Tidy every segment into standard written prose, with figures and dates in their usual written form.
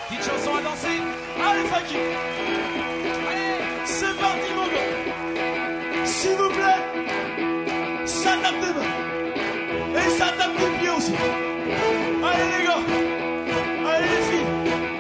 Petite chanson à danser. Allez, Faki. Allez, c'est parti, mon gars. S'il vous plaît, ça tape des mains. Et ça tape des pieds aussi. Allez, les gars. Allez, les filles.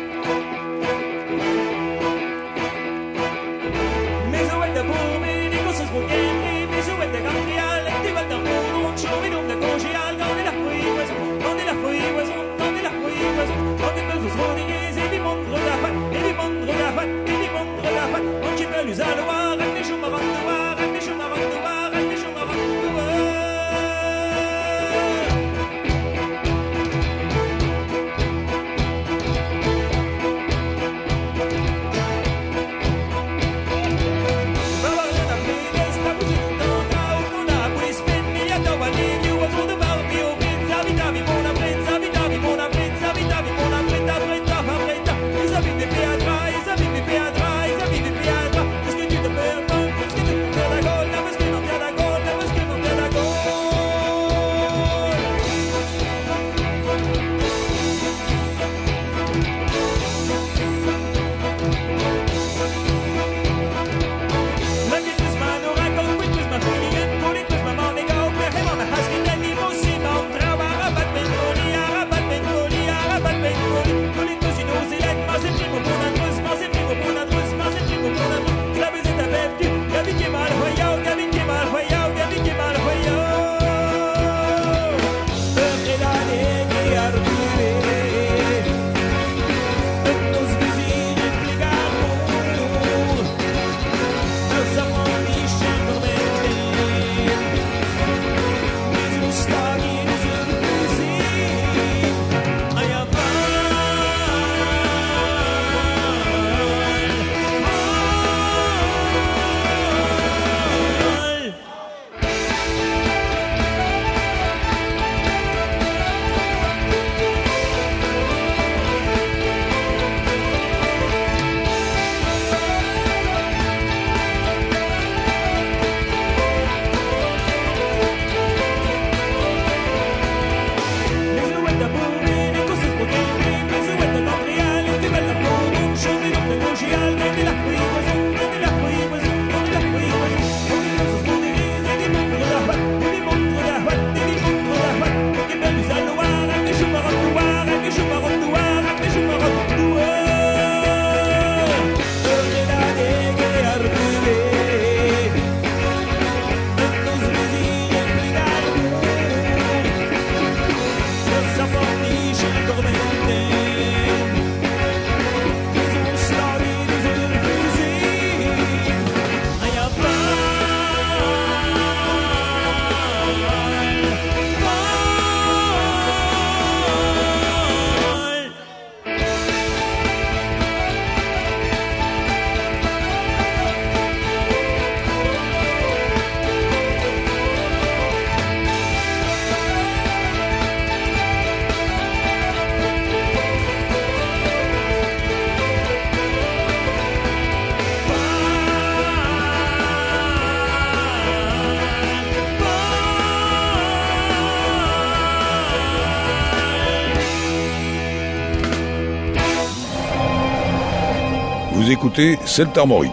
Vous écoutez Celtes Armoriques.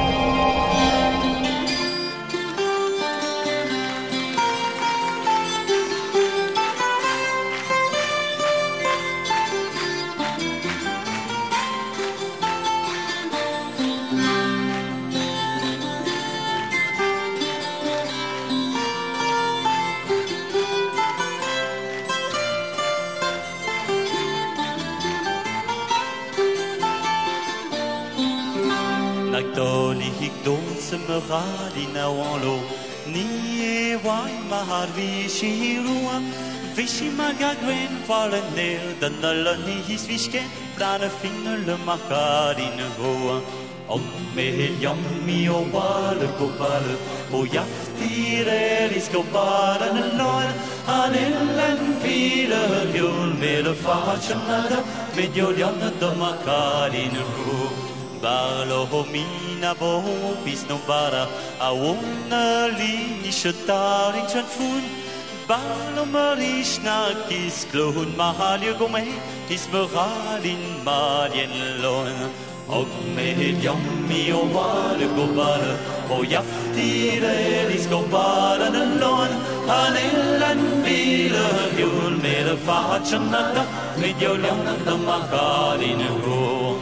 Den alle his visken Frane finne le makarine goa Og med jammi og vale kopale Og jaftirer I skobarene lår Han illen fire jul Med le faccianada Med joljanne de makarine go Barlo homina bo Vis no bara A wona li Nische taring tjan fun Balomarish na kis klohun mahalio gome kis moralin malien lon og med jammi o vare gobare o jaftire lis gobare lon han illan vile jul med fatchanna med joljan da mahalin ho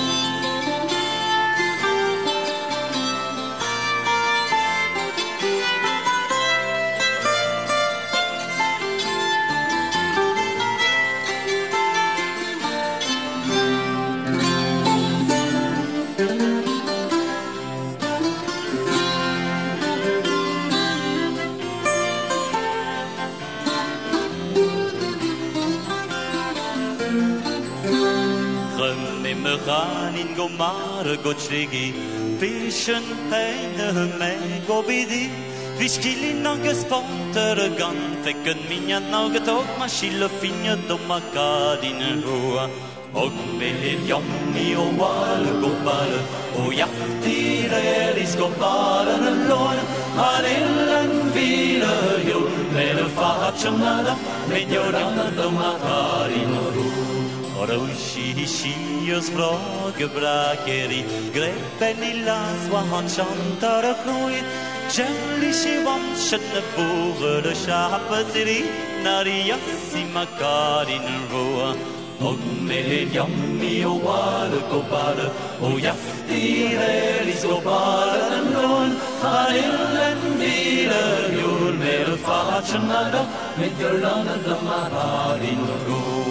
Ranin gomare gotschlegi Bischen heine me gobidi Viskilin nages pontere gan Fekken minja naget og maschille finja domma kadine hoa Og med jammi og vale gobare Og jaftire elis gobare lån Har illen vile jul Med fatchanada Med jordan domma kadine hoa Roshi vraga brakeri Greppen i las var han chantar och knoit Jellishi vamshatna bore shapasiri Nariyasi makarin roa Og med jammi och vare gobare Och jaftire lis gobare lån Har illen vile jul Med fatchanada Med jordan makarin roa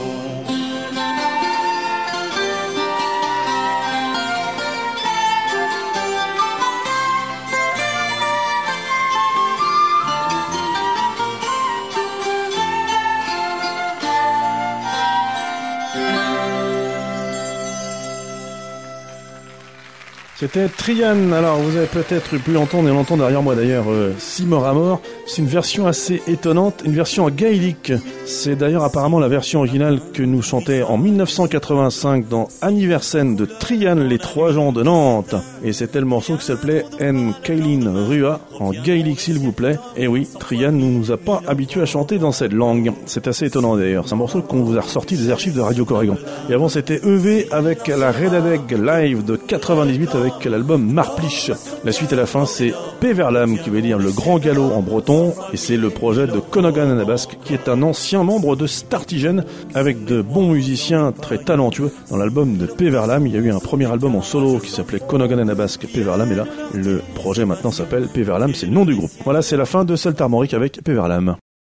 C'était Trian. Alors vous avez peut-être pu l'entendre et l'entendre derrière moi d'ailleurs, Si mort à mort. C'est une version assez étonnante, une version en gaélique. C'est d'ailleurs apparemment la version originale que nous chantait en 1985 dans Anniversaire de Trian, les trois gens de Nantes. Et c'était le morceau qui s'appelait En Kailin Rua, en gaélique s'il vous plaît. Et oui, Trian ne nous a pas habitués à chanter dans cette langue. C'est assez étonnant d'ailleurs. C'est un morceau qu'on vous a ressorti des archives de Radio Corrigan. Et avant c'était EV avec la Redadeg Live de 98 avec l'album Marplich. La suite à la fin c'est Peverlam qui veut dire le grand galop en breton. Et c'est le projet de Conogan Anabasque qui est un ancien membre de Startigen avec de bons musiciens très talentueux. Dans l'album de Peverlam, il y a eu un premier album en solo qui s'appelait Conogan Anabasque Peverlam et là le projet maintenant s'appelle Peverlam, c'est le nom du groupe. Voilà, c'est la fin de Celtes Armoriques avec Peverlam.